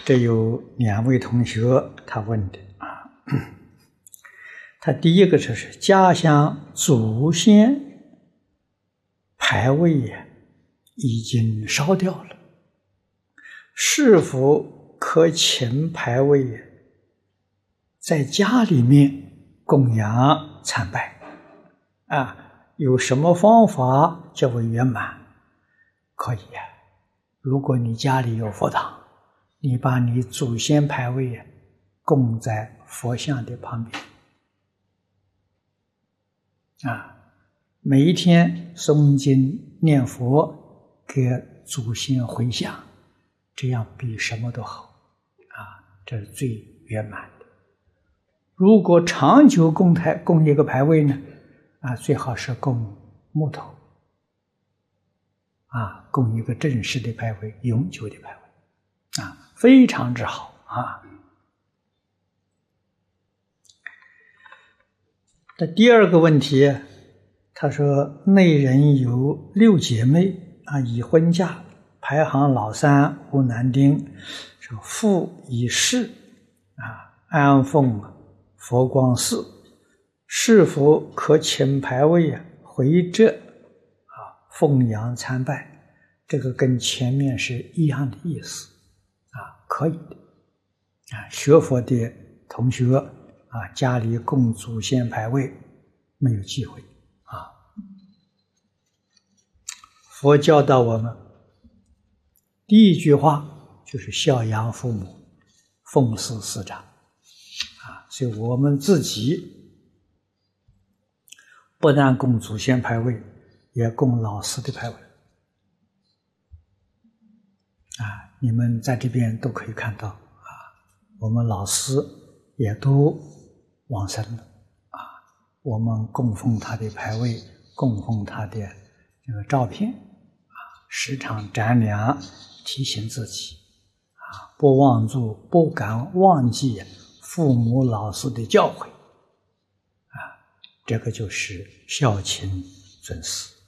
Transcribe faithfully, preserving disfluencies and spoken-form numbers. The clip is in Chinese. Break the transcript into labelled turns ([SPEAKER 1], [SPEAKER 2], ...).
[SPEAKER 1] 这有两位同学他问的啊，他第一个就是家乡祖先牌位呀已经烧掉了，是否可请牌位在家里面供养参拜啊？有什么方法较为圆满？可以呀、啊，如果你家里有佛堂，你把你祖先牌位啊供在佛像的旁边啊，每一天诵经念佛，给祖先回向，这样比什么都好啊，这是最圆满的。如果长久供台供一个牌位呢，啊，最好是供木头啊，供一个正式的牌位，永久的牌位啊，非常之好啊。那第二个问题，他说内人有六姐妹啊，已婚嫁，排行老三，无男丁，说父已逝啊，安奉佛光寺，是否可请牌位啊回浙啊奉养参拜？这个跟前面是一样的意思啊，可以的啊。学佛的同学啊，家里供祖先牌位没有忌讳啊。佛教导我们，第一句话就是孝养父母，奉事师长啊，所以我们自己不但供祖先牌位，也供老师的牌位啊。你们在这边都可以看到啊，我们老师也都往生了啊，我们供奉他的牌位，供奉他的这个照片啊，时常瞻仰，提醒自己啊，不忘住，不敢忘记父母老师的教诲啊，这个就是孝亲尊师。